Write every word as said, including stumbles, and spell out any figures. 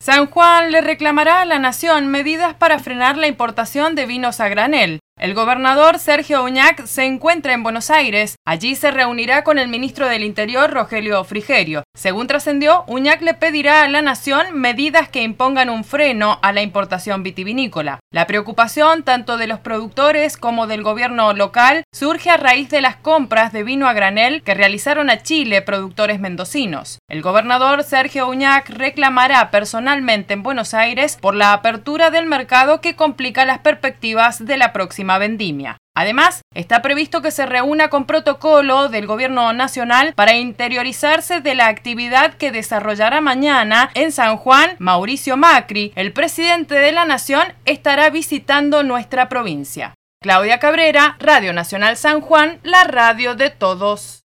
San Juan le reclamará a la Nación medidas para frenar la importación de vinos a granel. El gobernador Sergio Uñac se encuentra en Buenos Aires. Allí se reunirá con el ministro del Interior, Rogelio Frigerio. Según trascendió, Uñac le pedirá a la Nación medidas que impongan un freno a la importación vitivinícola. La preocupación tanto de los productores como del gobierno local surge a raíz de las compras de vino a granel que realizaron a Chile productores mendocinos. El gobernador Sergio Uñac reclamará personalmente en Buenos Aires por la apertura del mercado que complica las perspectivas de la próxima vendimia. Además, está previsto que se reúna con protocolo del gobierno nacional para interiorizarse de la actividad que desarrollará mañana en San Juan. Mauricio Macri, el presidente de la Nación, estará visitando nuestra provincia. Claudia Cabrera, Radio Nacional San Juan, la radio de todos.